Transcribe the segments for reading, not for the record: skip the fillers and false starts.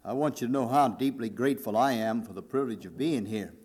I want you to know how deeply grateful I am for the privilege of being here.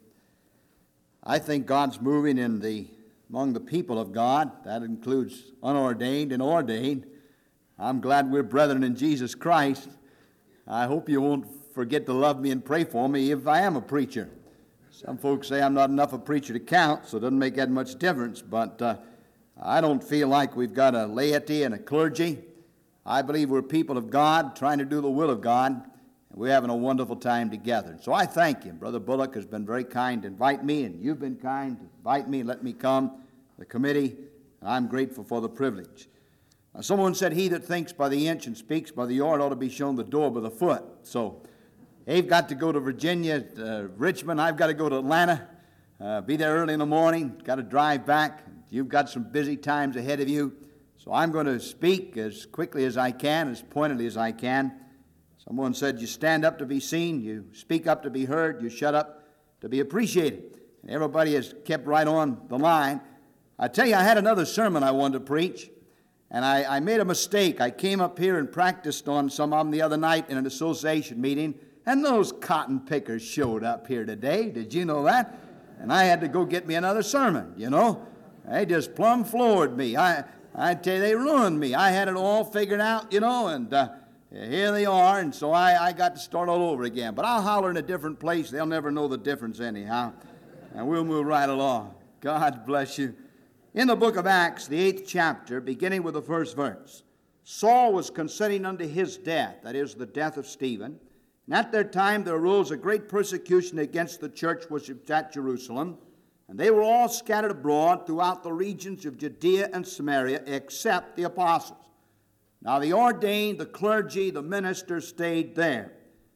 I think God's moving among the people of God. That includes unordained and ordained. I'm glad we're brethren in Jesus Christ. I hope you won't forget to love me and pray for me if I am a preacher. Some folks say I'm not enough a preacher to count, so it doesn't make that much difference, but I don't feel like we've got a laity and a clergy. I believe we're people of God trying to do the will of God, and we're having a wonderful time together. So I thank you. Brother Bullock has been very kind to invite me, and you've been kind to invite me and let me come, the committee, and I'm grateful for the privilege. Someone said, he that thinks by the inch and speaks by the yard ought to be shown the door by the foot. So they've got to go to Virginia, Richmond. I've got to go to Atlanta, be there early in the morning, got to drive back. You've got some busy times ahead of you. So I'm going to speak as quickly as I can, as pointedly as I can. Someone said, you stand up to be seen, you speak up to be heard, you shut up to be appreciated. And everybody has kept right on the line. I tell you, I had another sermon I wanted to preach, and I made a mistake. I came up here and practiced on some of them the other night in an association meeting, and those cotton pickers showed up here today. Did you know that? And I had to go get me another sermon, you know. They just plumb floored me. I tell you, they ruined me. I had it all figured out, you know, and here they are, and so I got to start all over again. But I'll holler in a different place. They'll never know the difference anyhow, and we'll move right along. God bless you. In the book of Acts, the 8th chapter, beginning with the first verse, Saul was consenting unto his death, that is, the death of Stephen. And at that time there arose a great persecution against the church which was at Jerusalem, and they were all scattered abroad throughout the regions of Judea and Samaria, except the apostles. Now the ordained, the clergy, the ministers stayed there.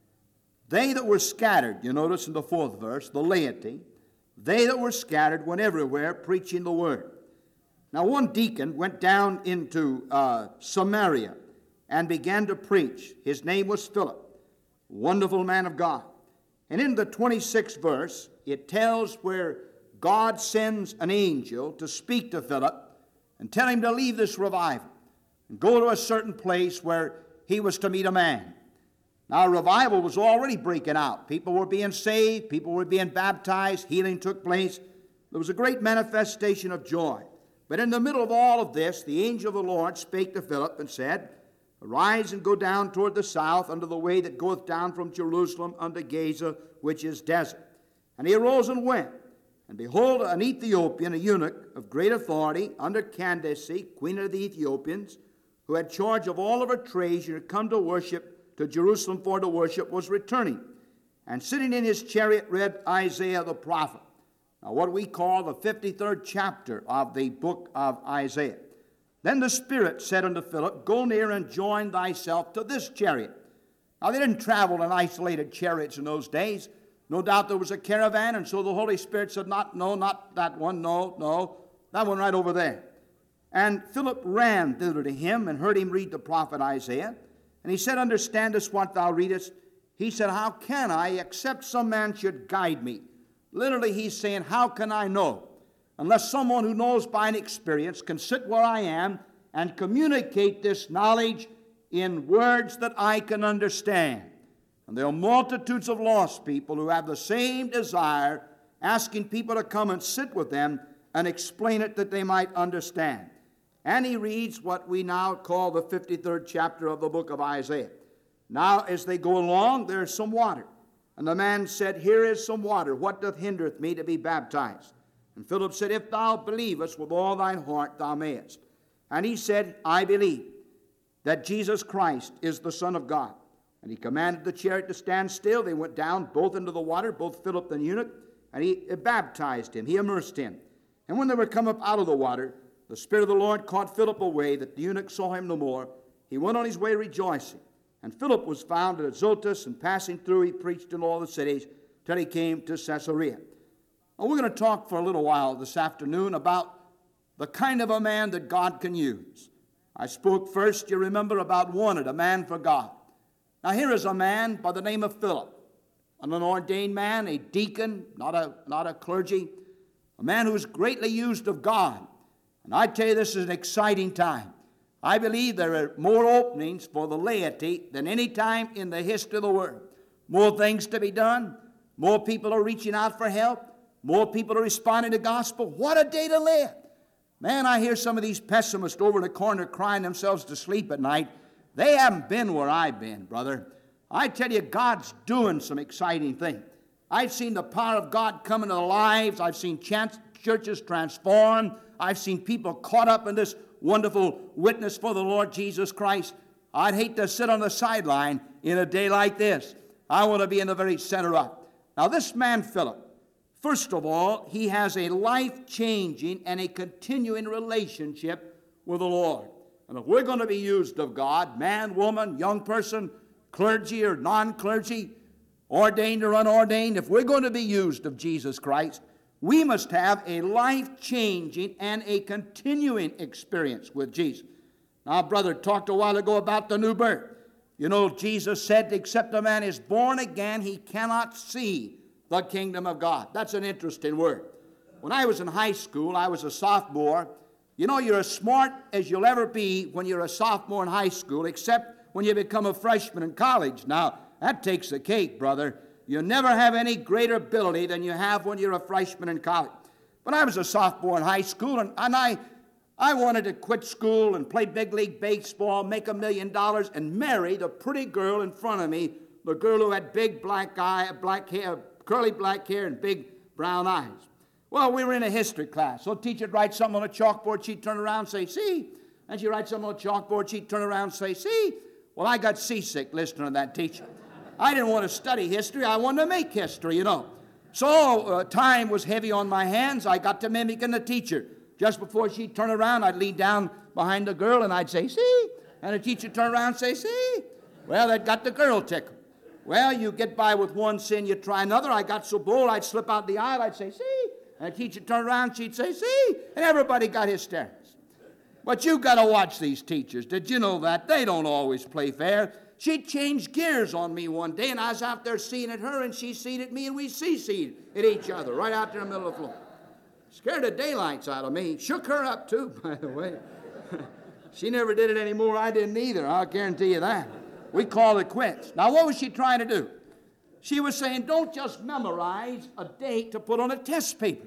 They that were scattered, you notice in the 4th verse, the laity, they that were scattered went everywhere preaching the word. Now one deacon went down into Samaria and began to preach. His name was Philip, wonderful man of God. And in the 26th verse, it tells where God sends an angel to speak to Philip and tell him to leave this revival and go to a certain place where he was to meet a man. Now, a revival was already breaking out. People were being saved. People were being baptized. Healing took place. There was a great manifestation of joy. But in the middle of all of this, the angel of the Lord spake to Philip and said, Arise and go down toward the south unto the way that goeth down from Jerusalem unto Gaza, which is desert. And he arose and went. And behold, an Ethiopian, a eunuch of great authority, under Candace, queen of the Ethiopians, who had charge of all of her treasure, had come to worship to Jerusalem for to worship, was returning. And sitting in his chariot read Isaiah the prophet. Now what we call the 53rd chapter of the book of Isaiah. Then the Spirit said unto Philip, Go near and join thyself to this chariot. Now they didn't travel in isolated chariots in those days. No doubt there was a caravan, and so the Holy Spirit said, not that one, no, that one right over there. And Philip ran thither to him and heard him read the prophet Isaiah. And he said, Understandest what thou readest? He said, How can I, except some man should guide me? Literally, he's saying, how can I know? Unless someone who knows by an experience can sit where I am and communicate this knowledge in words that I can understand. And there are multitudes of lost people who have the same desire, asking people to come and sit with them and explain it that they might understand. And he reads what we now call the 53rd chapter of the book of Isaiah. Now as they go along, there is some water. And the man said, Here is some water. What doth hindereth me to be baptized? And Philip said, If thou believest with all thine heart, thou mayest. And he said, I believe that Jesus Christ is the Son of God. And he commanded the chariot to stand still. They went down both into the water, both Philip and the eunuch, and he baptized him. He immersed him. And when they were come up out of the water, the Spirit of the Lord caught Philip away, that the eunuch saw him no more. He went on his way rejoicing. And Philip was found at Azotus, and passing through, he preached in all the cities till he came to Caesarea. Now, we're going to talk for a little while this afternoon about the kind of a man that God can use. I spoke first, you remember, about wanted, a man for God. Now here is a man by the name of Philip, an ordained man, a deacon, not a clergy, a man who is greatly used of God. And I tell you, this is an exciting time. I believe there are more openings for the laity than any time in the history of the world. more things to be done, more people are reaching out for help, more people are responding to the gospel. What a day to live. Man, I hear some of these pessimists over in the corner crying themselves to sleep at night. They haven't been where I've been, brother. I tell you, God's doing some exciting things. I've seen the power of God come into the lives. I've seen churches transformed. I've seen people caught up in this wonderful witness for the Lord Jesus Christ. I'd hate to sit on the sideline in a day like this. I want to be in the very center of it. Now, this man, Philip, first of all, he has a life-changing and a continuing relationship with the Lord. And if we're going to be used of God, man, woman, young person, clergy or non-clergy, ordained or unordained, if we're going to be used of Jesus Christ, we must have a life-changing and a continuing experience with Jesus. Now, brother talked a while ago about the new birth. You know, Jesus said, except a man is born again, he cannot see the kingdom of God. That's an interesting word. When I was in high school, I was a sophomore. You know, you're as smart as you'll ever be when you're a sophomore in high school, except when you become a freshman in college. Now, that takes the cake, brother. You never have any greater ability than you have when you're a freshman in college. But I was a sophomore in high school, and I wanted to quit school and play big league baseball, make $1 million, and marry the pretty girl in front of me, the girl who had big black hair, curly black hair, and big brown eyes. Well, we were in a history class, so the teacher would write something on a chalkboard, she'd turn around and say, see? And she'd write something on a chalkboard, she'd turn around and say, see? Well, I got seasick listening to that teacher. I didn't want to study history, I wanted to make history, you know. So time was heavy on my hands, I got to mimicking the teacher. Just before she'd turn around, I'd lean down behind the girl and I'd say, see? And the teacher would turn around and say, see? Well, that got the girl tickled. Well, you get by with one sin, you try another. I got so bold, I'd slip out the aisle, I'd say, see? And the teacher would turn around, she'd say, see? And everybody got hysterics. But you got to watch these teachers. Did you know that? They don't always play fair. She changed gears on me one day, and I was out there seeing at her, and she seed at me, and we CC'd at each other right out there in the middle of the floor. Scared the daylights out of me. Shook her up, too, by the way. She never did it anymore. I didn't either. I'll guarantee you that. We called it quits. Now, what was she trying to do? She was saying, don't just memorize a date to put on a test paper.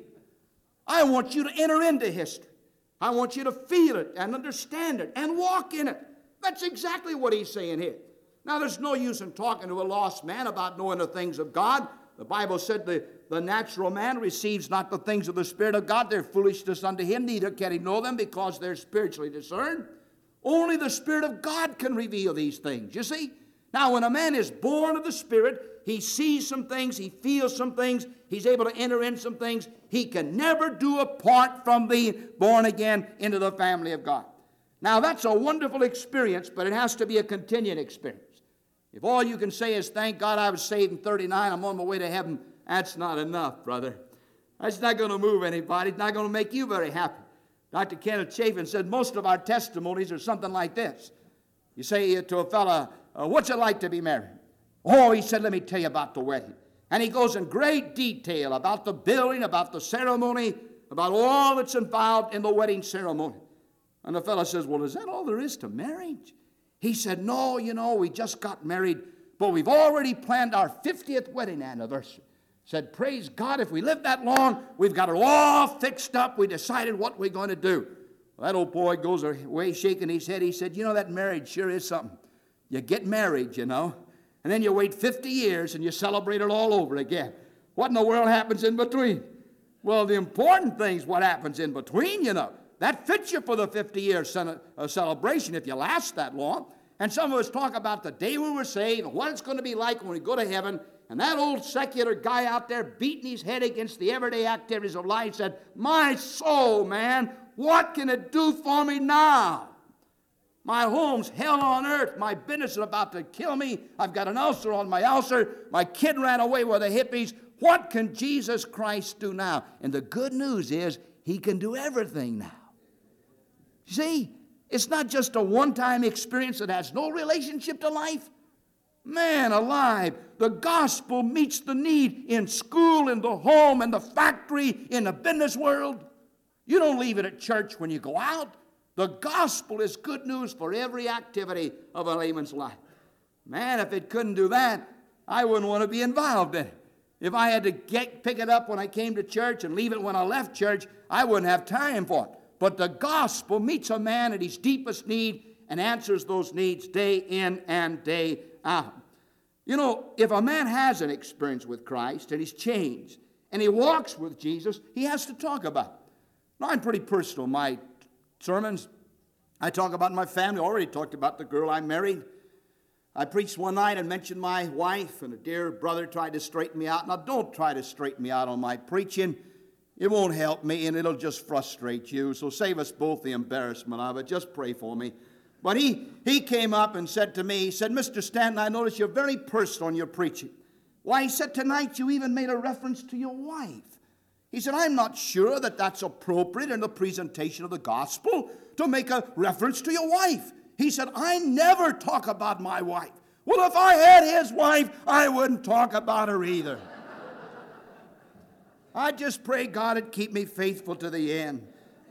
I want you to enter into history. I want you to feel it and understand it and walk in it. That's exactly what he's saying here. Now, there's no use in talking to a lost man about knowing the things of God. The Bible said the natural man receives not the things of the Spirit of God. They're foolishness unto him, neither can he know them because they're spiritually discerned. Only the Spirit of God can reveal these things, you see. Now, when a man is born of the Spirit, he sees some things, he feels some things, he's able to enter in some things he can never do apart from being born again into the family of God. Now, that's a wonderful experience, but it has to be a continuing experience. If all you can say is, thank God I was saved in 39, I'm on my way to heaven, that's not enough, brother. That's not going to move anybody. It's not going to make you very happy. Dr. Kenneth Chafin said most of our testimonies are something like this. You say to a fella, what's it like to be married? Oh, he said, let me tell you about the wedding. And he goes in great detail about the building, about the ceremony, about all that's involved in the wedding ceremony. And the fellow says, well, is that all there is to marriage? He said, no, you know, we just got married, but we've already planned our 50th wedding anniversary. Said, praise God, if we live that long, we've got it all fixed up. We decided what we're going to do. Well, that old boy goes away shaking his head. He said, you know, that marriage sure is something. You get married, you know, and then you wait 50 years and you celebrate it all over again. What in the world happens in between? Well, the important thing's what happens in between, you know. That fits you for the 50-year celebration if you last that long. And some of us talk about the day we were saved and what it's going to be like when we go to heaven. And that old secular guy out there beating his head against the everyday activities of life said, my soul, man, what can it do for me now? My home's hell on earth. My business is about to kill me. I've got an ulcer on my ulcer. My kid ran away with the hippies. What can Jesus Christ do now? And the good news is he can do everything now. See, it's not just a one-time experience that has no relationship to life. Man alive, the gospel meets the need in school, in the home, in the factory, in the business world. You don't leave it at church when you go out. The gospel is good news for every activity of a layman's life. Man, if it couldn't do that, I wouldn't want to be involved in it. If I had to pick it up when I came to church and leave it when I left church, I wouldn't have time for it. But the gospel meets a man at his deepest need and answers those needs day in and day out. You know, if a man has an experience with Christ and he's changed and he walks with Jesus, he has to talk about it. Now, I'm pretty personal. My sermons, I talk about my family. I already talked about the girl I married. I preached one night and mentioned my wife, and a dear brother tried to straighten me out. Now, don't try to straighten me out on my preaching. It won't help me, and it'll just frustrate you. So save us both the embarrassment of it. Just pray for me. But he came up and said to me, he said, Mr. Stanton, I notice you're very personal in your preaching. Why, he said, tonight you even made a reference to your wife. He said, I'm not sure that that's appropriate in the presentation of the gospel to make a reference to your wife. He said, I never talk about my wife. Well, if I had his wife, I wouldn't talk about her either. I just pray God would keep me faithful to the end.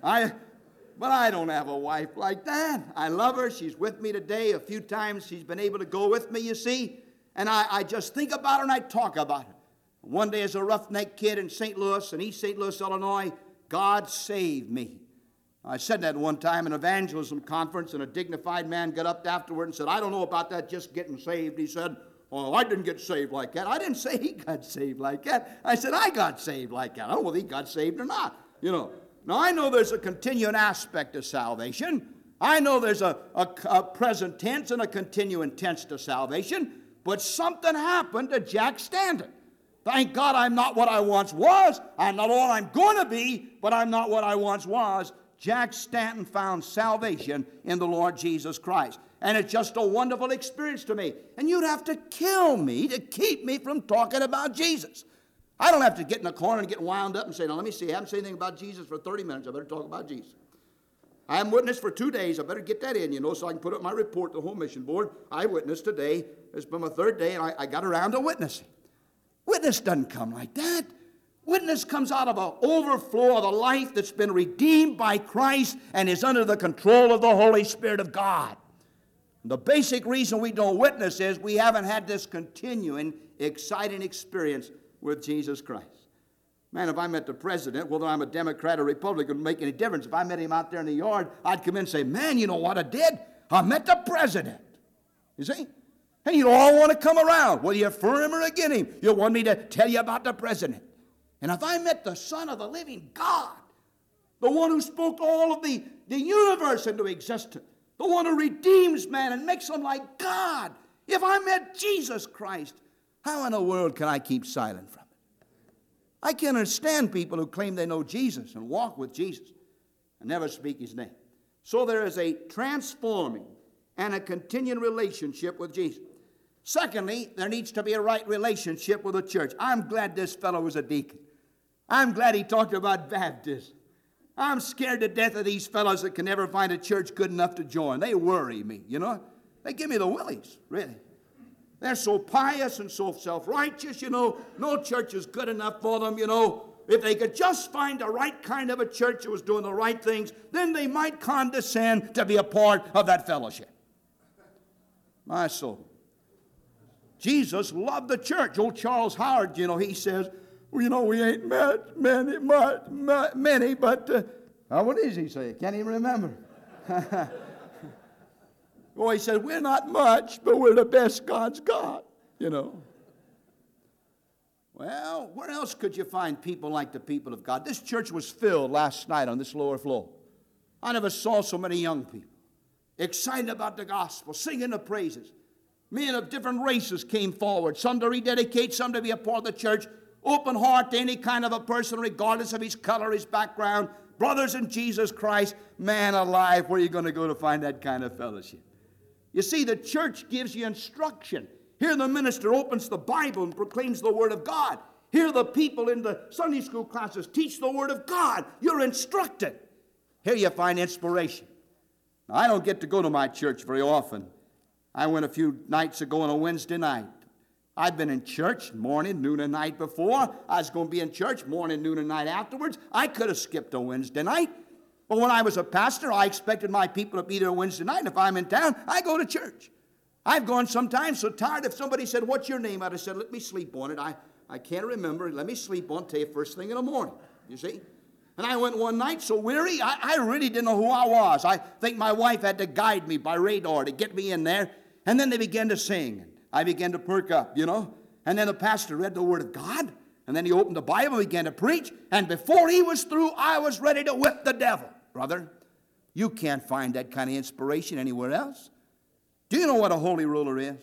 But I don't have a wife like that. I love her. She's with me today. A few times she's been able to go with me, you see. And I just think about her and I talk about her. One day as a roughneck kid in St. Louis, in East St. Louis, Illinois, God saved me. I said that one time in an evangelism conference, and a dignified man got up afterward and said, I don't know about that, just getting saved. He said, oh, I didn't get saved like that. I didn't say he got saved like that. I said, I got saved like that. I don't know whether he got saved or not. You know. Now, I know there's a continuing aspect of salvation. I know there's a present tense and a continuing tense to salvation. But something happened to Jack Stanton. Thank God I'm not what I once was. I'm not all I'm going to be, but I'm not what I once was. Jack Stanton found salvation in the Lord Jesus Christ. And it's just a wonderful experience to me. And you'd have to kill me to keep me from talking about Jesus. I don't have to get in a corner and get wound up and say, now let me see, I haven't said anything about Jesus for 30 minutes. I better talk about Jesus. I haven't witnessed for 2 days. I better get that in, so I can put up my report to the Home Mission Board. I witnessed today. It's been my third day, and I got around to witnessing. Witness doesn't come like that. Witness comes out of an overflow of a life that's been redeemed by Christ and is under the control of the Holy Spirit of God. The basic reason we don't witness is we haven't had this continuing, exciting experience with Jesus Christ. Man, if I met the president, whether I'm a Democrat or Republican, it wouldn't make any difference. If I met him out there in the yard, I'd come in and say, man, you know what I did? I met the president. You see? And you'd all want to come around, whether you're for him or against him. You want me to tell you about the president. And if I met the Son of the living God, the one who spoke all of the universe into existence, the one who redeems man and makes him like God, if I met Jesus Christ, how in the world can I keep silent from it? I can't understand people who claim they know Jesus and walk with Jesus and never speak his name. So there is a transforming and a continuing relationship with Jesus. Secondly, there needs to be a right relationship with the church. I'm glad this fellow was a deacon. I'm glad he talked about baptism. I'm scared to death of these fellows that can never find a church good enough to join. They worry me, They give me the willies, really. They're so pious and so self-righteous, No church is good enough for them, If they could just find the right kind of a church that was doing the right things, then they might condescend to be a part of that fellowship. My soul. Jesus loved the church. Old Charles Howard, he says, we ain't met many, but what does he say? Can't even remember. Well, he said, we're not much, but we're the best God's got, Well, where else could you find people like the people of God? This church was filled last night on this lower floor. I never saw so many young people excited about the gospel, singing the praises. Men of different races came forward, some to rededicate, some to be a part of the church. Open heart to any kind of a person, regardless of his color, his background. Brothers in Jesus Christ, man alive, where are you going to go to find that kind of fellowship? You see, the church gives you instruction. Here the minister opens the Bible and proclaims the Word of God. Here the people in the Sunday school classes teach the Word of God. You're instructed. Here you find inspiration. Now, I don't get to go to my church very often. I went a few nights ago on a Wednesday night. I'd been in church morning, noon, and night before. I was going to be in church morning, noon, and night afterwards. I could have skipped a Wednesday night. But when I was a pastor, I expected my people to be there Wednesday night. If I'm in town, I go to church. I've gone sometimes so tired, if somebody said, what's your name? I'd have said, let me sleep on it. I can't remember. Let me sleep on it, tell you first thing in the morning. You see? And I went one night so weary, I really didn't know who I was. I think my wife had to guide me by radar to get me in there. And then they began to sing. I began to perk up, you know. And then the pastor read the Word of God. And then he opened the Bible and began to preach. And before he was through, I was ready to whip the devil. Brother, you can't find that kind of inspiration anywhere else. Do you know what a holy roller is?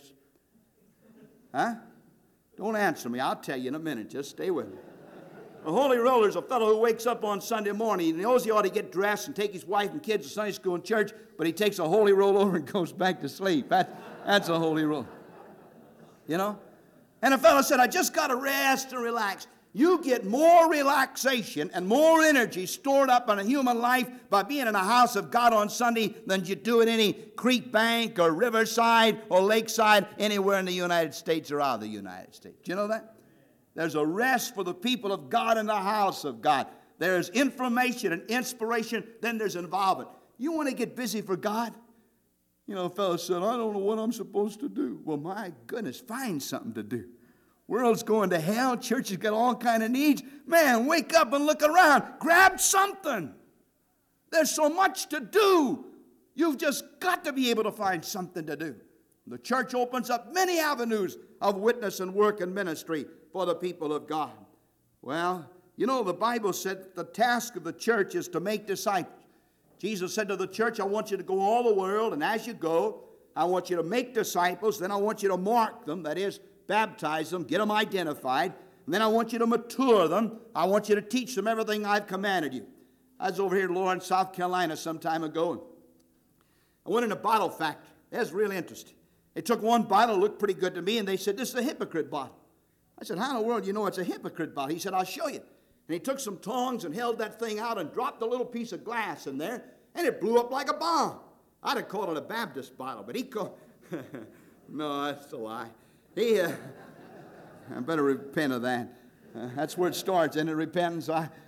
Huh? Don't answer me. I'll tell you in a minute. Just stay with me. A holy roller is a fellow who wakes up on Sunday morning and he knows he ought to get dressed and take his wife and kids to Sunday school and church, but he takes a holy roll over and goes back to sleep. That's a holy roller. You know? And a fellow said, I just got to rest and relax. You get more relaxation and more energy stored up in a human life by being in a house of God on Sunday than you do in any creek bank or riverside or lakeside anywhere in the United States or out of the United States. Do you know that? There's a rest for the people of God in the house of God. There's information and inspiration, then there's involvement. You want to get busy for God? You know, a fellow said, I don't know what I'm supposed to do. Well, my goodness, find something to do. World's going to hell. Church has got all kind of needs. Man, wake up and look around. Grab something. There's so much to do. You've just got to be able to find something to do. The church opens up many avenues of witness and work and ministry for the people of God. Well, you know, the Bible said the task of the church is to make disciples. Jesus said to the church, I want you to go all the world, and as you go, I want you to make disciples, then I want you to mark them, that is, baptize them, get them identified, and then I want you to mature them. I want you to teach them everything I've commanded you. I was over here in Lawrence, South Carolina some time ago, and I went in a bottle factory. It was really interesting. They took one bottle, looked pretty good to me, and they said, this is a hypocrite bottle. I said, how in the world do you know it's a hypocrite bottle? He said, I'll show you. And he took some tongs and held that thing out and dropped a little piece of glass in there, and it blew up like a bomb. I'd have called it a Baptist bottle, but he called... No, that's a lie. I better repent of that. That's where it starts, isn't it, repentance?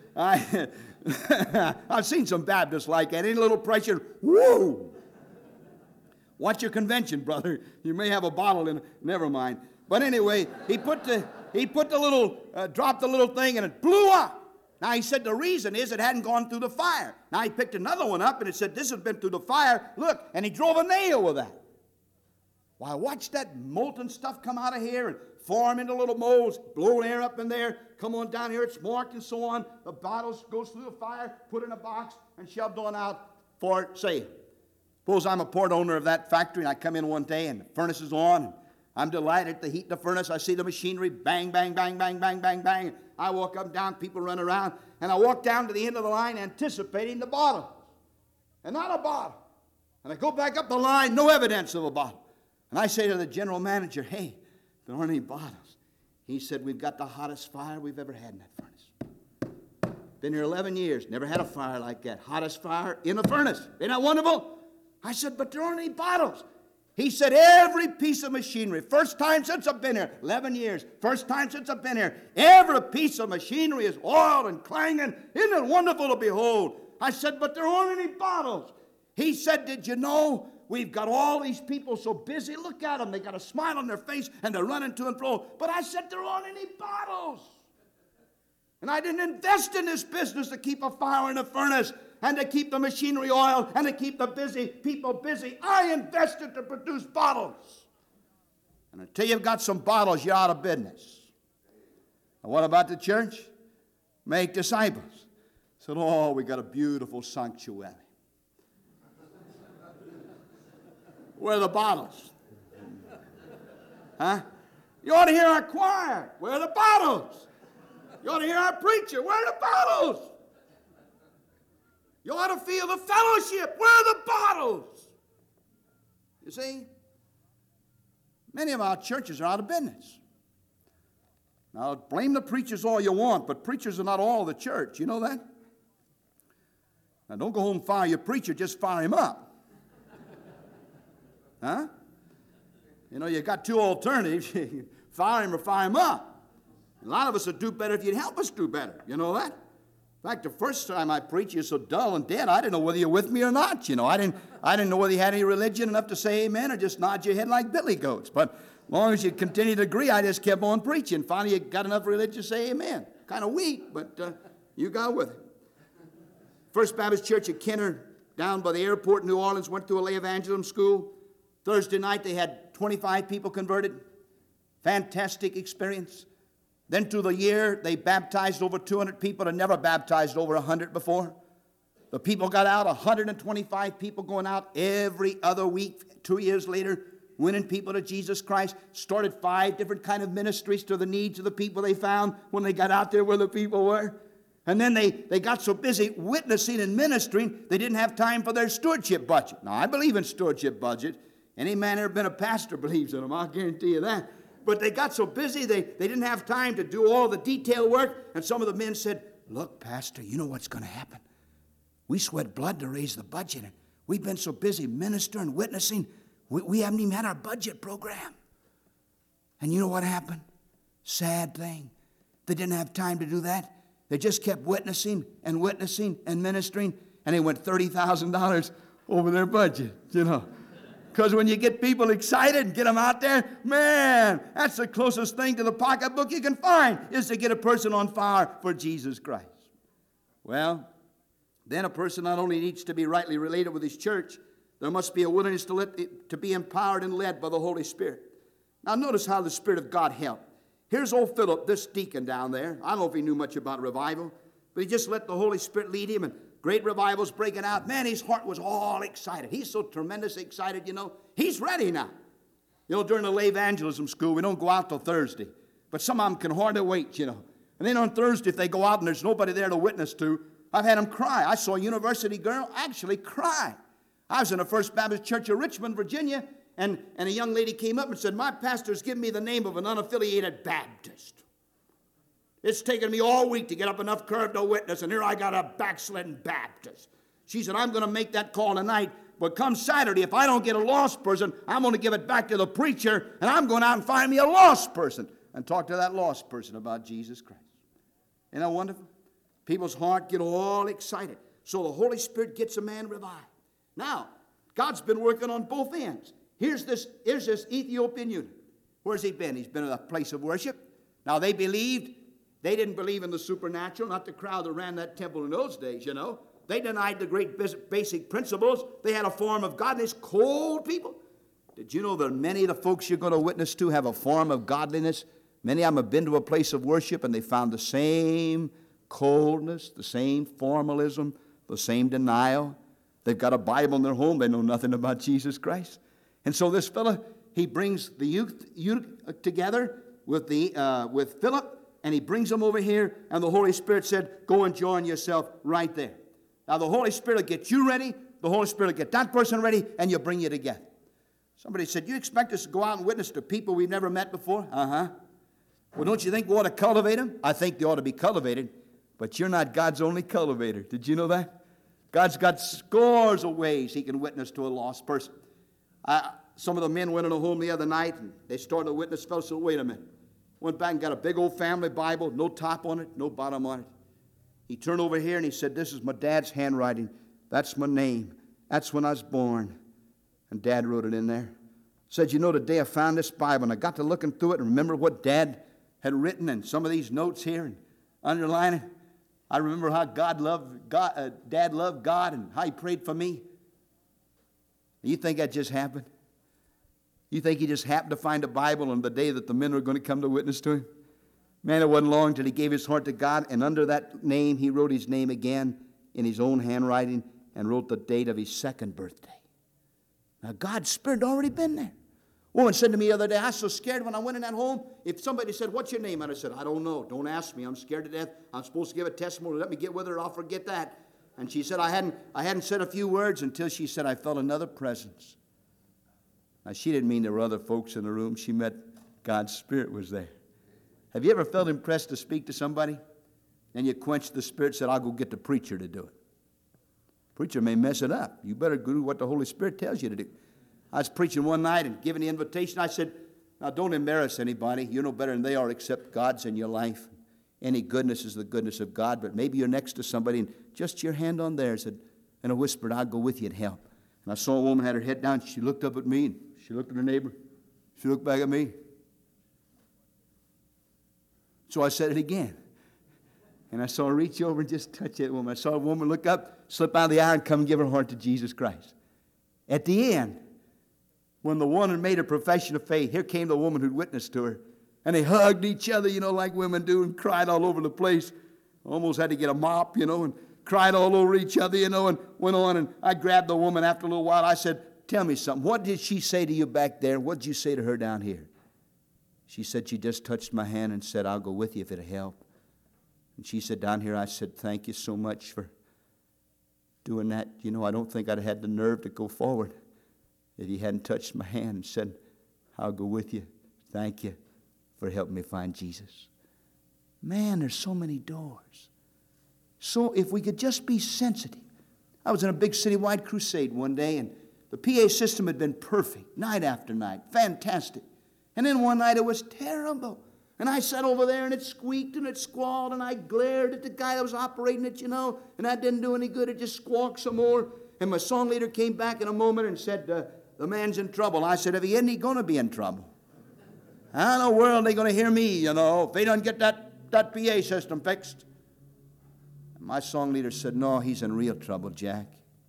I've seen some Baptists like that. Any little pressure, whoa! Watch your convention, brother. You may have a bottle in. Never mind. But anyway, he dropped the little thing, and it blew up. Now he said the reason is it hadn't gone through the fire. Now he picked another one up, and it said this has been through the fire. Look, and he drove a nail with that. Well, I watched that molten stuff come out of here and form into little molds, blow air up in there, come on down here, it's marked and so on. The bottle goes through the fire, put in a box, and shoved on out for sale. Suppose I'm a part owner of that factory, and I come in one day, and the furnace is on, and I'm delighted to heat the furnace. I see the machinery, bang, bang, bang, bang, bang, bang, bang. I walk up and down, people run around, and I walk down to the end of the line anticipating the bottle, and not a bottle. And I go back up the line, no evidence of a bottle. And I say to the general manager, hey, there aren't any bottles. He said, we've got the hottest fire we've ever had in that furnace. Been here 11 years, never had a fire like that. Hottest fire in a furnace. Isn't that wonderful? I said, but there aren't any bottles. He said, every piece of machinery, first time since I've been here, 11 years, first time since I've been here, every piece of machinery is oiled and clanging. Isn't it wonderful to behold? I said, but there aren't any bottles. He said, did you know we've got all these people so busy? Look at them. They got a smile on their face, and they're running to and fro. But I said, there aren't any bottles. And I didn't invest in this business to keep a fire in a furnace and to keep the machinery oiled and to keep the busy people busy. I invested to produce bottles. And until you've got some bottles, you're out of business. And what about the church? Make disciples. Said, oh, we got a beautiful sanctuary. Where are the bottles? Huh? You ought to hear our choir. Where are the bottles? You ought to hear our preacher. Where are the bottles? You ought to feel the fellowship. Where are the bottles? You see? Many of our churches are out of business. Now, blame the preachers all you want, but preachers are not all the church. You know that? Now, don't go home and fire your preacher. Just fire him up. Huh? You know, you got two alternatives. Fire him or fire him up. A lot of us would do better if you'd help us do better. You know that? In fact, the first time I preached, you're so dull and dead, I didn't know whether you're with me or not, you know. I didn't know whether you had any religion enough to say amen or just nod your head like billy goats. But as long as you continued to agree, I just kept on preaching. Finally, you got enough religion to say amen. Kind of weak, but you got with it. First Baptist Church at Kenner, down by the airport in New Orleans, went to a lay evangelism school. Thursday night, they had 25 people converted. Fantastic experience. Then through the year, they baptized over 200 people and never baptized over 100 before. The people got out, 125 people going out every other week. 2 years later, winning people to Jesus Christ. Started 5 different kind of ministries to the needs of the people they found when they got out there where the people were. And then they got so busy witnessing and ministering, they didn't have time for their stewardship budget. Now, I believe in stewardship budget. Any man ever been a pastor believes in them, I'll guarantee you that. But they got so busy, they didn't have time to do all the detail work. And some of the men said, look, Pastor, you know what's going to happen? We sweat blood to raise the budget. And we've been so busy ministering, witnessing, we haven't even had our budget program. And you know what happened? Sad thing. They didn't have time to do that. They just kept witnessing and ministering. And they went $30,000 over their budget, you know. Because when you get people excited and get them out there, man, that's the closest thing to the pocketbook you can find, is to get a person on fire for Jesus Christ. Well, then a person not only needs to be rightly related with his church, there must be a willingness to be empowered and led by the Holy Spirit. Now notice how the Spirit of God helped. Here's old Philip, this deacon down there. I don't know if he knew much about revival, but he just let the Holy Spirit lead him, and great revivals breaking out. Man, his heart was all excited. He's so tremendously excited, you know. He's ready now. You know, during the lay evangelism school, we don't go out till Thursday. But some of them can hardly wait, you know. And then on Thursday, if they go out and there's nobody there to witness to, I've had them cry. I saw a university girl actually cry. I was in the First Baptist Church of Richmond, Virginia, and a young lady came up and said, my pastor's given me the name of an unaffiliated Baptist. It's taken me all week to get up enough courage to witness, and here I got a backslidden Baptist. She said, I'm going to make that call tonight, but come Saturday, if I don't get a lost person, I'm going to give it back to the preacher, and I'm going out and find me a lost person and talk to that lost person about Jesus Christ. Isn't that wonderful? People's heart get all excited. So the Holy Spirit gets a man revived. Now, God's been working on both ends. Here's this Ethiopian eunuch. Where's he been? He's been in a place of worship. Now, they believed. They didn't believe in the supernatural, not the crowd that ran that temple in those days, you know. They denied the great basic principles. They had a form of godliness, cold people. Did you know that many of the folks you're going to witness to have a form of godliness? Many of them have been to a place of worship and they found the same coldness, the same formalism, the same denial. They've got a Bible in their home. They know nothing about Jesus Christ. And so this fellow, he brings the youth together with Philip, and he brings them over here, and the Holy Spirit said, go and join yourself right there. Now, the Holy Spirit will get you ready, the Holy Spirit will get that person ready, and you'll bring you together. Somebody said, you expect us to go out and witness to people we've never met before? Uh-huh. Well, don't you think we ought to cultivate them? I think they ought to be cultivated, but you're not God's only cultivator. Did you know that? God's got scores of ways he can witness to a lost person. Some of the men went in a home the other night, and they started a witness fellowship. So wait a minute. Went back and got a big old family Bible, no top on it, no bottom on it. He turned over here and he said, this is my dad's handwriting. That's my name. That's when I was born. And Dad wrote it in there. Said, you know, the day I found this Bible, and I got to looking through it and remember what Dad had written and some of these notes here and underlining. I remember how Dad loved God and how he prayed for me. You think that just happened? You think he just happened to find a Bible on the day that the men were going to come to witness to him? Man, it wasn't long till he gave his heart to God, and under that name, he wrote his name again in his own handwriting and wrote the date of his second birthday. Now, God's Spirit had already been there. A woman said to me the other day, I was so scared when I went in that home. If somebody said, what's your name? And I said, I don't know. Don't ask me. I'm scared to death. I'm supposed to give a testimony. Let me get with her. I'll forget that. And she said, I hadn't said a few words until she said, I felt another presence. Now, she didn't mean there were other folks in the room. She meant God's Spirit was there. Have you ever felt impressed to speak to somebody? And you quenched the Spirit, said, I'll go get the preacher to do it. Preacher may mess it up. You better do what the Holy Spirit tells you to do. I was preaching one night and giving the invitation. I said, now don't embarrass anybody. You know better than they are, except God's in your life. any goodness is the goodness of God, but maybe you're next to somebody and just your hand on theirs and I whispered, I'll go with you and help. And I saw a woman had her head down. She looked up at me and she looked at her neighbor. She looked back at me. So I said it again. And I saw her reach over and just touch that woman. I saw a woman look up, slip out of the aisle, and come and give her heart to Jesus Christ. At the end, when the woman made a profession of faith, here came the woman who'd witnessed to her. And they hugged each other, like women do, and cried all over the place. Almost had to get a mop, and cried all over each other, and went on. And I grabbed the woman after a little while. I said, tell me something. What did she say to you back there? What did you say to her down here? She said she just touched my hand and said, I'll go with you if it'll help. And she said, down here, I said, thank you so much for doing that. I don't think I'd have had the nerve to go forward if you hadn't touched my hand and said, I'll go with you. Thank you for helping me find Jesus. Man, there's so many doors. So if we could just be sensitive. I was in a big citywide crusade one day, and the PA system had been perfect, night after night, fantastic. And then one night it was terrible. And I sat over there, and it squeaked, and it squalled, and I glared at the guy that was operating it, and that didn't do any good. It just squawked some more. And my song leader came back in a moment and said, the man's in trouble. I said, if he isn't, he's going to be in trouble. How in the world are they going to hear me, if they don't get that PA system fixed? And my song leader said, no, he's in real trouble, Jack.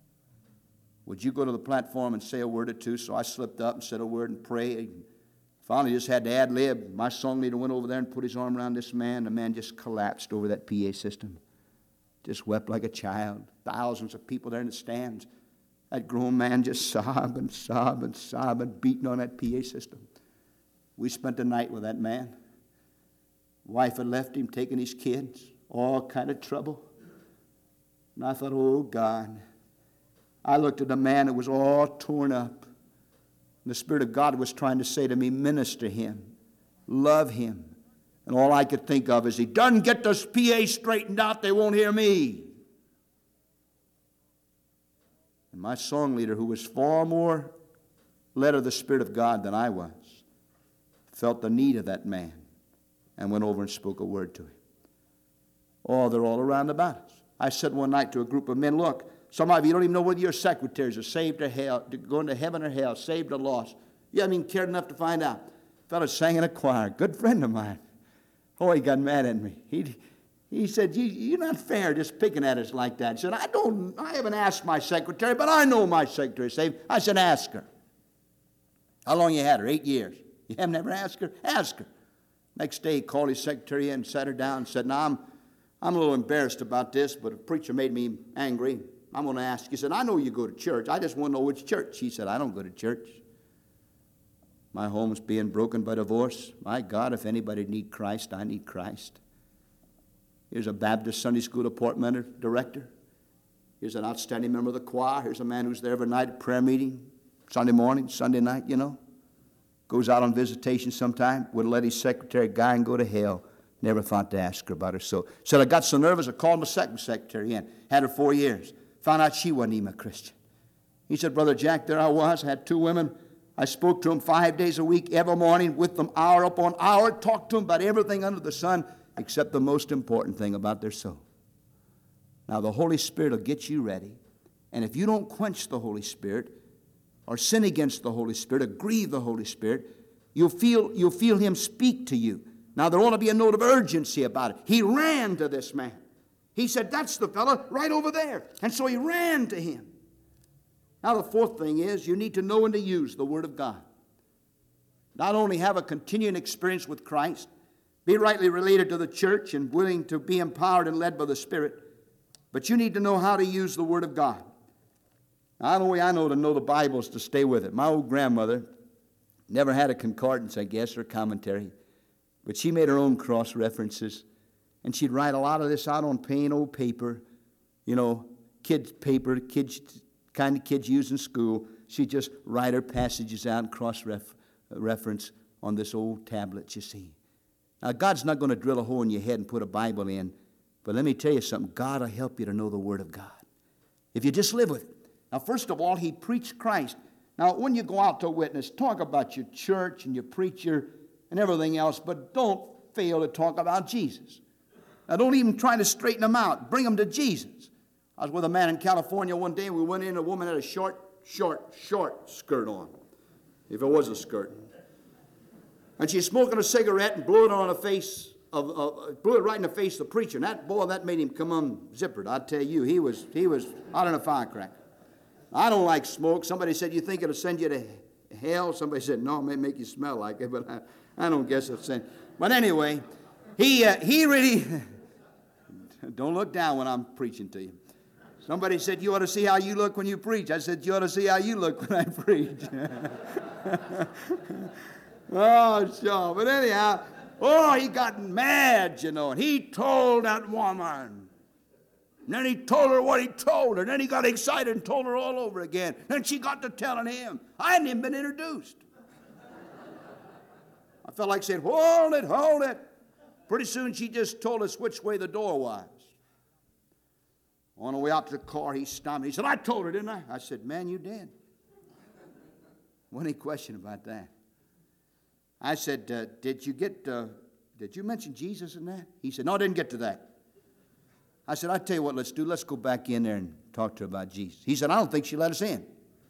Would you go to the platform and say a word or two? So I slipped up and said a word and prayed. Finally, just had to ad-lib. My song leader went over there and put his arm around this man. The man just collapsed over that PA system. Just wept like a child. Thousands of people there in the stands. That grown man just sobbing, beating on that PA system. We spent the night with that man. Wife had left him, taking his kids, all kind of trouble. And I thought, oh, God. I looked at the man that was all torn up. And the Spirit of God was trying to say to me, minister him, love him. And all I could think of is, he doesn't get this PA straightened out, they won't hear me. And my song leader, who was far more led of the Spirit of God than I was, felt the need of that man and went over and spoke a word to him. Oh, they're all around about us. I said one night to a group of men, look, some of you don't even know whether your secretaries are saved or hell, going to heaven or hell, saved or lost. You haven't even cared enough to find out. A fellow sang in a choir, good friend of mine. Oh, he got mad at me. He said, you're not fair just picking at us like that. He said, I haven't asked my secretary, but I know my secretary is saved. I said, ask her. How long you had her? 8 years. You haven't ever asked her? Ask her. Next day, he called his secretary in, sat her down, and said, now, I'm a little embarrassed about this, but a preacher made me angry. I'm going to ask you. He said, I know you go to church. I just want to know which church. She said, I don't go to church. My home's being broken by divorce. My God, if anybody need Christ, I need Christ. Here's a Baptist Sunday school department director. Here's an outstanding member of the choir. Here's a man who's there every night at prayer meeting, Sunday morning, Sunday night, Goes out on visitation sometime, would let his secretary guy and go to hell. Never thought to ask her about her soul. Said, I got so nervous, I called my second secretary in. Had her 4 years. Found out she wasn't even a Christian. He said, Brother Jack, there I was. I had 2 women. I spoke to them 5 days a week, every morning, with them hour upon hour. Talked to them about everything under the sun, except the most important thing about their soul. Now, the Holy Spirit will get you ready. And if you don't quench the Holy Spirit, or sin against the Holy Spirit, or grieve the Holy Spirit, you'll feel Him speak to you. Now, there ought to be a note of urgency about it. He ran to this man. He said, that's the fellow right over there. And so he ran to him. Now, the fourth thing is you need to know and to use the Word of God. Not only have a continuing experience with Christ, be rightly related to the church and willing to be empowered and led by the Spirit, but you need to know how to use the Word of God. Now, the way I know to know the Bible is to stay with it. My old grandmother never had a concordance, I guess, or commentary, but she made her own cross references. And she'd write a lot of this out on plain old paper, kids' paper, kind of kids use in school. She'd just write her passages out and cross-reference on this old tablet, you see. Now, God's not going to drill a hole in your head and put a Bible in, but let me tell you something. God will help you to know the Word of God if you just live with it. Now, first of all, He preached Christ. Now, when you go out to witness, talk about your church and your preacher and everything else, but don't fail to talk about Jesus. Now, don't even try to straighten them out. Bring them to Jesus. I was with a man in California one day, and we went in, a woman had a short skirt on, if it was a skirt. And she's smoking a cigarette and blew it on the face blew it right in the face of the preacher. And that made him come unzippered. I tell you, he was out in a firecracker. I don't like smoke. Somebody said, you think it'll send you to hell? Somebody said, no, it may make you smell like it, but I don't guess it'll send. But anyway, he really, don't look down when I'm preaching to you. Somebody said, you ought to see how you look when you preach. I said, you ought to see how you look when I preach. Oh, sure. But anyhow, he got mad, and he told that woman. And then he told her what he told her. And then he got excited and told her all over again. And she got to telling him. I hadn't even been introduced. I felt like saying, hold it. Pretty soon she just told us which way the door was. On the way out to the car, he stopped me. He said, I told her, didn't I? I said, man, you did. Wasn't any question about that. I said, did you mention Jesus in that? He said, no, I didn't get to that. I said, I tell you what, let's do. Let's go back in there and talk to her about Jesus. He said, I don't think she'll let us in.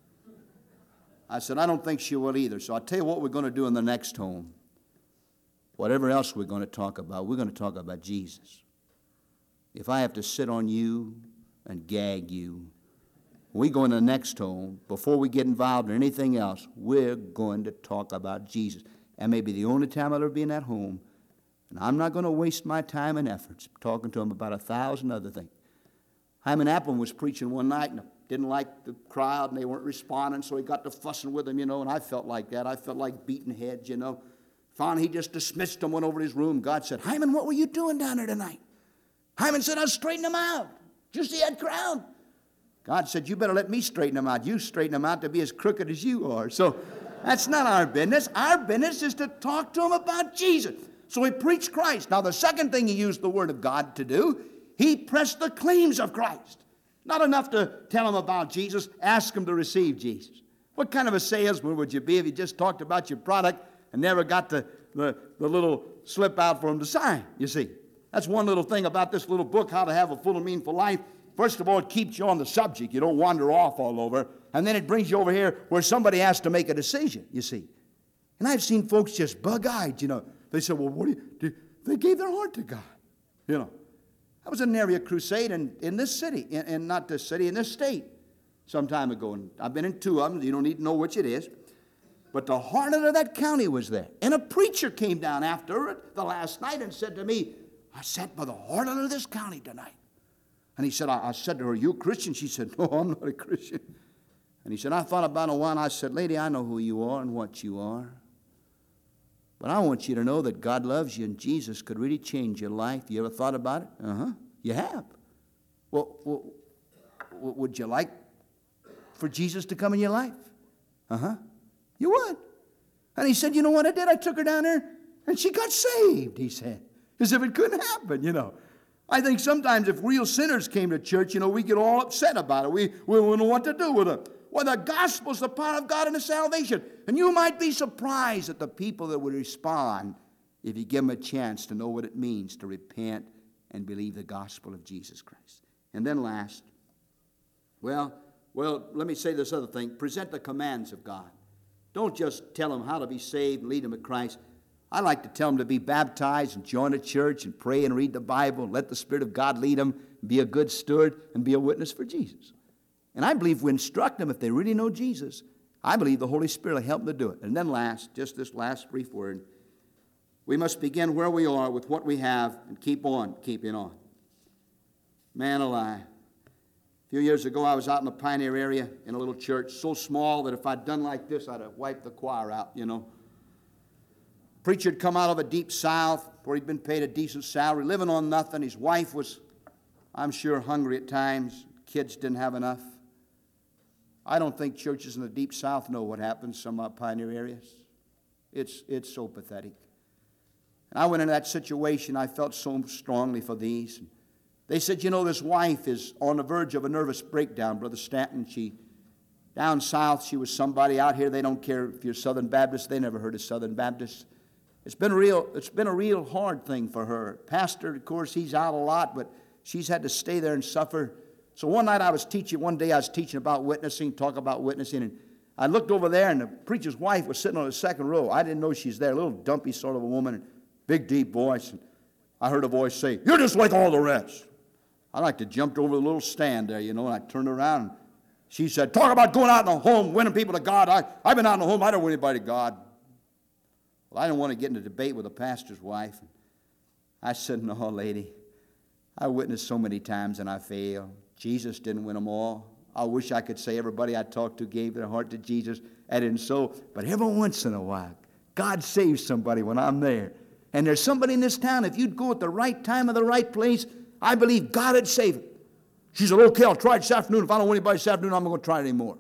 I said, I don't think she will either. So I'll tell you what we're going to do in the next home. Whatever else we're going to talk about, we're going to talk about Jesus. If I have to sit on you and gag you, when we go in the next home, before we get involved in anything else, we're going to talk about Jesus. That may be the only time I'll ever be in that home. And I'm not going to waste my time and efforts talking to him about 1,000 other things. Hyman Appleman was preaching one night and didn't like the crowd and they weren't responding, so he got to fussing with them, and I felt like that. I felt like beating heads, Finally, he just dismissed them, went over to his room. God said, Hyman, what were you doing down there tonight? Hyman said, I was straightening them out. Did you see that crowd? God said, you better let me straighten them out. You straighten them out to be as crooked as you are. So that's not our business. Our business is to talk to them about Jesus. So he preached Christ. Now, the second thing he used the Word of God to do, he pressed the claims of Christ. Not enough to tell them about Jesus, ask them to receive Jesus. What kind of a salesman would you be if you just talked about your product and never got the little slip out for them to sign, you see? That's one little thing about this little book, How to Have a Full and Meaningful Life. First of all, it keeps you on the subject. You don't wander off all over. And then it brings you over here where somebody has to make a decision, you see. And I've seen folks just bug-eyed, They said, well, what do you do? They gave their heart to God, I was in an area crusade in this city, in not this city, in this state some time ago. And I've been in two of them. You don't need to know which it is. But the harlot of that county was there. And a preacher came down after it the last night and said to me, I sat by the harlot of this county tonight. And he said, I said to her, are you a Christian? She said, no, I'm not a Christian. And he said, I thought about it a while. I said, lady, I know who you are and what you are. But I want you to know that God loves you and Jesus could really change your life. You ever thought about it? Uh-huh. You have. Well, would you like for Jesus to come in your life? Uh-huh. You would. And he said, you know what I did? I took her down there and she got saved, he said. As if it couldn't happen, I think sometimes if real sinners came to church, we get all upset about it. We wouldn't know what to do with it. Well, the gospel's the power of God into salvation. And you might be surprised at the people that would respond if you give them a chance to know what it means to repent and believe the gospel of Jesus Christ. And then last, well, let me say this other thing. Present the commands of God. Don't just tell them how to be saved and lead them to Christ. I like to tell them to be baptized and join a church and pray and read the Bible and let the Spirit of God lead them, and be a good steward and be a witness for Jesus. And I believe we instruct them if they really know Jesus. I believe the Holy Spirit will help them to do it. And then last, just this last brief word, we must begin where we are with what we have and keep on keeping on. Man alive. A few years ago, I was out in the Pioneer area in a little church, so small that if I'd done like this, I'd have wiped the choir out, Preacher had come out of the deep south where he'd been paid a decent salary, living on nothing. His wife was, I'm sure, hungry at times. Kids didn't have enough. I don't think churches in the deep south know what happens, some pioneer areas. It's so pathetic. And I went into that situation. I felt so strongly for these. They said, this wife is on the verge of a nervous breakdown, Brother Stanton. Down south, she was somebody. Out here, they don't care if you're Southern Baptist. They never heard of Southern Baptist. It's been a real hard thing for her. Pastor, of course, he's out a lot, but she's had to stay there and suffer. So one day I was teaching about witnessing, talk about witnessing, and I looked over there, and the preacher's wife was sitting on the second row. I didn't know she's there, a little dumpy sort of a woman, and big, deep voice. And I heard a voice say, "You're just like all the rest." I like to jump over the little stand there, and I turned around, and she said, "Talk about going out in the home, winning people to God. I've been out in the home. I don't win anybody to God." Well, I didn't want to get in a debate with the pastor's wife. I said, "No, lady, I witnessed so many times and I failed. Jesus didn't win them all. I wish I could say everybody I talked to gave their heart to Jesus. That isn't so. But every once in a while, God saves somebody when I'm there. And there's somebody in this town, if you'd go at the right time or the right place, I believe God would save it." She said, "Okay, I'll try it this afternoon. If I don't win anybody this afternoon, I'm not going to try it anymore."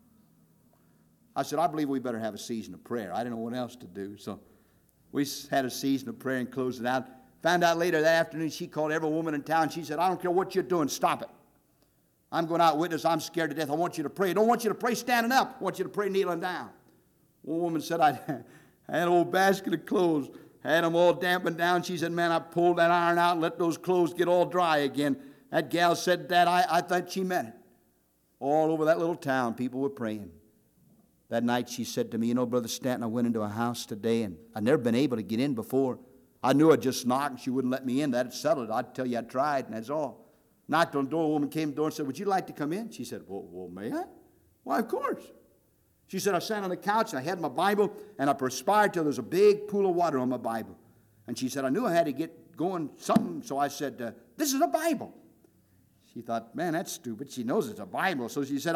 I said, "I believe we better have a season of prayer." I didn't know what else to do. So we had a season of prayer and closed it out. Found out later that afternoon, she called every woman in town. She said, "I don't care what you're doing, stop it. I'm going out witness. I'm scared to death. I want you to pray. I don't want you to pray standing up. I want you to pray kneeling down." One woman said, "I had an old basket of clothes, had them all dampened down." She said, "Man, I pulled that iron out and let those clothes get all dry again." That gal said that. I thought she meant it. All over that little town, people were praying. That night she said to me, "You know, Brother Stanton, I went into a house today, and I'd never been able to get in before. I knew I'd just knock, and she wouldn't let me in. That had settled it. I'd tell you I tried, and that's all. Knocked on the door. A woman came to the door and said, 'Would you like to come in?' She said, well, may I?" "Why, of course." She said, "I sat on the couch, and I had my Bible, and I perspired till there was a big pool of water on my Bible." And she said, "I knew I had to get going something, so I said, 'This is a Bible.'" She thought, "Man, that's stupid. She knows it's a Bible." So she said,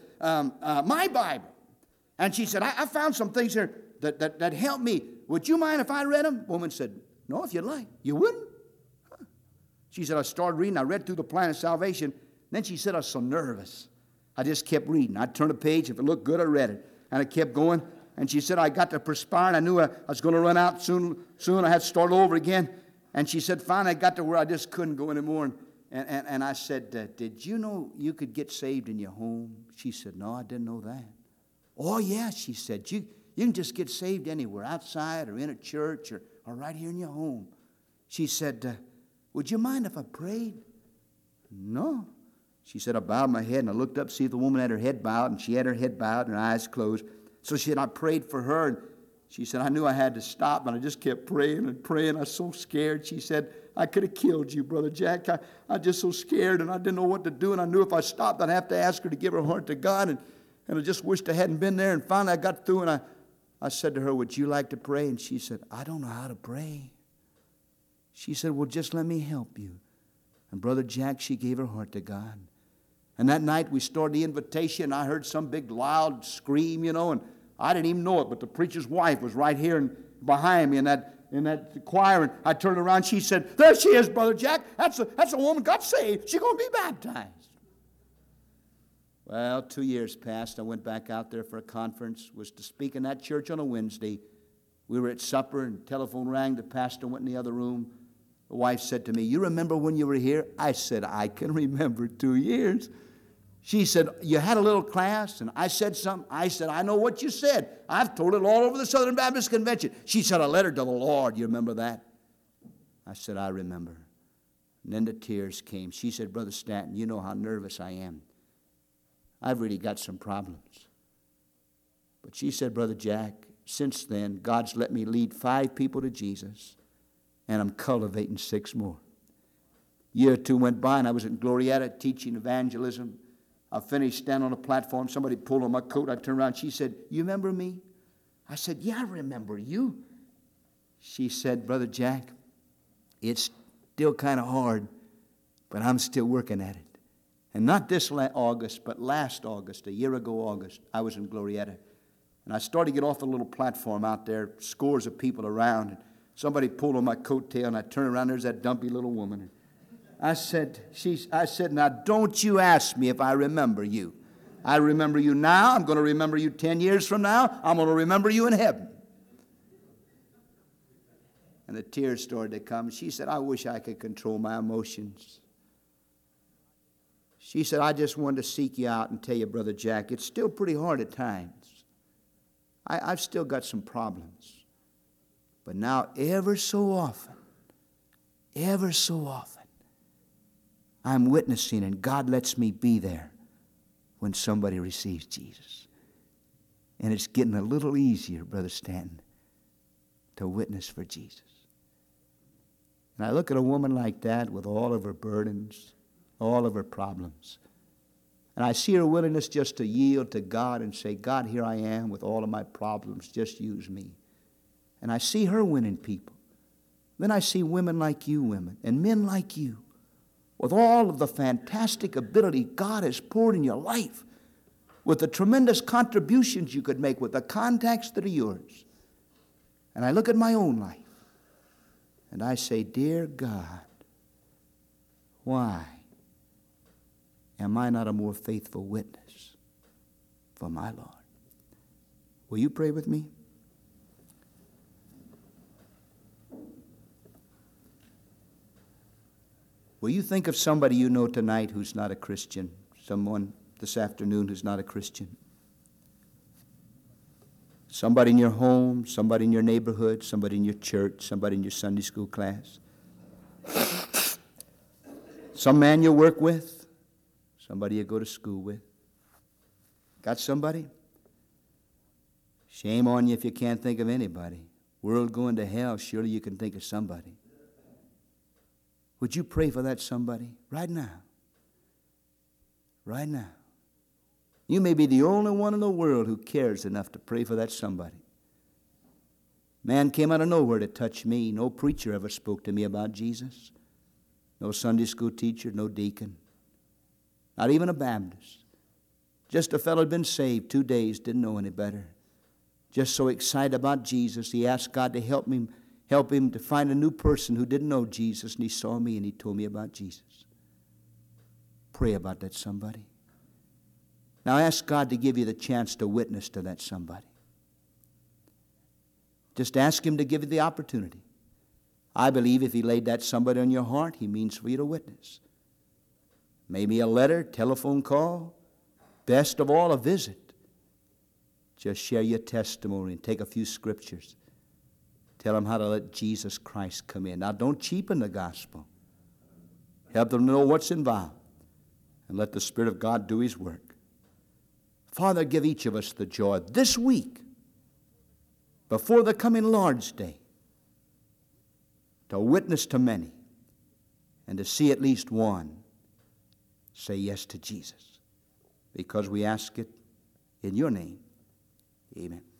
"My Bible." And she said, I found some things here that helped me. Would you mind if I read them?" Woman said, "No, if you'd like." "You wouldn't?" Huh. She said, "I started reading. I read through the plan of salvation." Then she said, "I was so nervous. I just kept reading. I'd turn a page. If it looked good, I read it. And I kept going." And she said, "I got to perspiring. I knew I was going to run out soon. I had to start over again." And she said, "Finally, I got to where I just couldn't go anymore." And I said, "Did you know you could get saved in your home?" She said, "No, I didn't know that." "Oh, yeah," she said. You can just get saved anywhere, outside or in a church or right here in your home." She said, "Would you mind if I prayed?" "No." She said, "I bowed my head and I looked up to see if the woman had her head bowed, and she had her head bowed and her eyes closed." So she said, "I prayed for her." And she said, "I knew I had to stop, but I just kept praying and praying. I was so scared." She said, "I could have killed you, Brother Jack. I was just so scared, and I didn't know what to do. And I knew if I stopped, I'd have to ask her to give her heart to God. And I just wished I hadn't been there." And finally I got through, and I said to her, "Would you like to pray?" And she said, "I don't know how to pray." She said, "Well, just let me help you." And Brother Jack, she gave her heart to God. And that night we started the invitation, and I heard some big loud scream, and I didn't even know it, but the preacher's wife was right here and behind me in that choir. And I turned around, she said, "There she is, Brother Jack. That's a woman got saved. She's going to be baptized." Well, 2 years passed. I went back out there for a conference, was to speak in that church on a Wednesday. We were at supper, and the telephone rang. The pastor went in the other room. The wife said to me, "You remember when you were here?" I said, "I can remember 2 years." She said, "You had a little class?" And I said something. I said, "I know what you said. I've told it all over the Southern Baptist Convention." She said, "A letter to the Lord. You remember that?" I said, "I remember." And then the tears came. She said, "Brother Stanton, you know how nervous I am. I've really got some problems." But she said, "Brother Jack, since then, God's let me lead 5 people to Jesus, and I'm cultivating 6 more. A year or 2 went by, and I was in Glorietta teaching evangelism. I finished standing on a platform. Somebody pulled on my coat. I turned around. She said, "You remember me?" I said, "Yeah, I remember you." She said, "Brother Jack, it's still kind of hard, but I'm still working at it." And not this August, but last August, a year ago August, I was in Glorietta. And I started to get off the little platform out there, scores of people around. And somebody pulled on my coattail, and I turned around, there's that dumpy little woman. I said, "Now don't you ask me if I remember you. I remember you now. I'm going to remember you 10 years from now. I'm going to remember you in heaven." And the tears started to come. She said, "I wish I could control my emotions." She said, "I just wanted to seek you out and tell you, Brother Jack, it's still pretty hard at times. I've still got some problems. But now ever so often, I'm witnessing, and God lets me be there when somebody receives Jesus. And it's getting a little easier, Brother Stanton, to witness for Jesus. And I look at a woman like that with all of her burdens, all of her problems, and I see her willingness just to yield to God and say, God, here I am with all of my problems, just use me. And I see her winning people. Then I see women like you, women, and men like you, with all of the fantastic ability God has poured in your life, with the tremendous contributions you could make, with the contacts that are yours. And I look at my own life, and I say, dear God, why am I not a more faithful witness for my Lord? Will you pray with me? Will you think of somebody you know tonight who's not a Christian? Someone this afternoon who's not a Christian? Somebody in your home, somebody in your neighborhood, somebody in your church, somebody in your Sunday school class. Some man you work with, somebody you go to school with. Got somebody? Shame on you if you can't think of anybody. World going to hell, surely you can think of somebody. Would you pray for that somebody right now? Right now. You may be the only one in the world who cares enough to pray for that somebody. Man came out of nowhere to touch me. No preacher ever spoke to me about Jesus. No Sunday school teacher, no deacon. Not even a Baptist. Just a fellow had been saved 2 days, didn't know any better. Just so excited about Jesus, he asked God to help him to find a new person who didn't know Jesus, and he saw me and he told me about Jesus. Pray about that somebody. Now ask God to give you the chance to witness to that somebody. Just ask him to give you the opportunity. I believe if he laid that somebody on your heart, he means for you to witness. Maybe a letter, telephone call, best of all, a visit. Just share your testimony and take a few scriptures. Tell them how to let Jesus Christ come in. Now, don't cheapen the gospel. Help them know what's involved. And let the Spirit of God do his work. Father, give each of us the joy this week, before the coming Lord's Day, to witness to many and to see at least one say yes to Jesus. Because we ask it in your name. Amen.